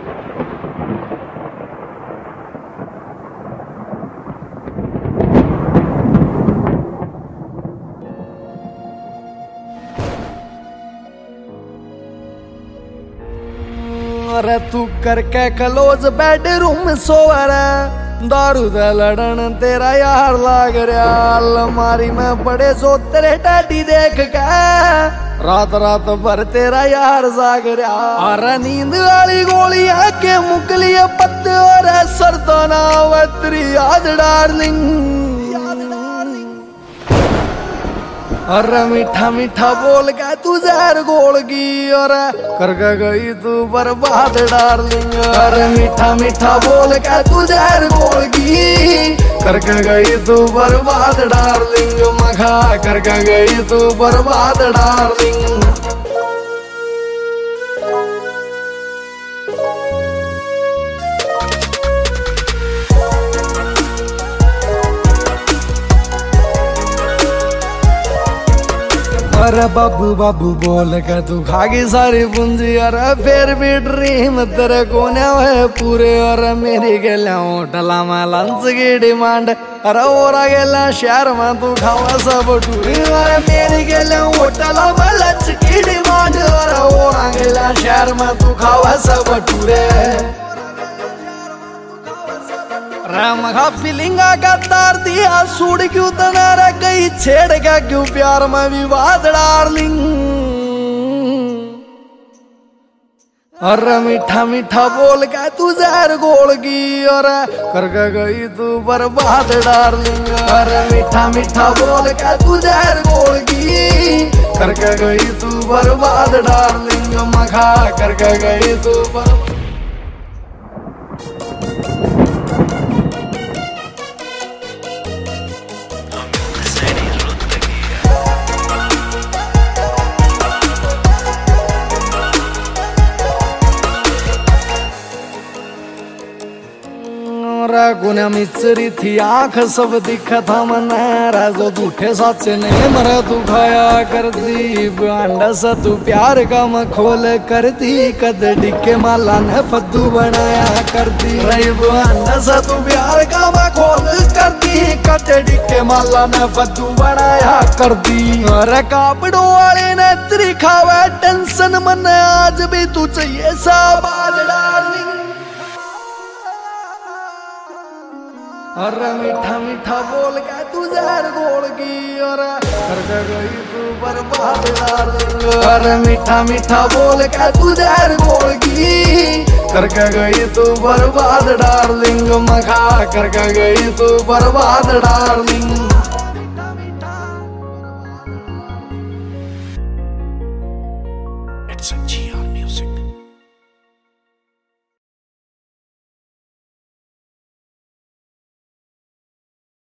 अरे तू करके क्लोज बेडरूम सोवर दारू दे लड़न तेरा यार लाग रहा अलमारी में बड़े सो तेरे डैडी देख के रात रात भर तेरा यार जाग रहा। अरे नींद वाली गोलियां के मुकली पत्ते और सरदाना तेरी याद डार्लिंग। अरे मीठा मीठा बोल के तू जहर घोलगी और करके गई तू बर्बाद डार्लिंग। अरे मीठा मीठा बोल के तू जहर घोलगी करके गई तू बर्बाद डार्लिंग। मखा करके गई तू बर्बाद डार्लिंग। अरे बाबू बाबू बोल के तू खागी सारी पूंजी। अरे फिर भी ड्रीम तेरे कोने है पूरे। अरे मेरी गेला होटला में लंच की डिमांड। अरे और गेला शहर में तू खावा सब टूरी। अरे मेरी गेला होटला में लंच की डिमांड। अरे और गेला शहर में तू खावा सब टूरे। मखा फीलिंगा का तार दिया सूड क्यों तना रे गई छेड़ का क्यों प्यार में विवाद डार्लिंग। अरे मीठा मीठा बोल के तू जहर घोलगी और करके गई तू बर्बाद डार्लिंग। अरे मीठा मीठा बोल के तू जहर घोलगी करके गई तू बर्बाद डार्लिंग। मखा करके गई तू बर्बाद। गुना मिचरी थी आंख सब दिखा था मनारा जो झूठे साचे नहीं मरा तू खाया कर दी। अंडा सा तू प्यार का मखोल कर दी कद डिके माला ने फद्दू बनाया कर दी। अंडा सा तू प्यार का मखोल कर दी कद डिके माला ने फद्दू बनाया कर दी। अरे कापड़ों वाले ने तेरी खावा टेंशन मन आज भी तू चाहिए साबाद डार्लिंग। अरे मीठा मीठा बोल के तू जहर घोलगी और करके गई तू बर्बाद डार्लिंग। अरे मीठा मीठा बोल के तू जहर घोलगी करके गई तू बर्बाद डार्लिंग। मखा करके गई तू बर्बाद डार्लिंग।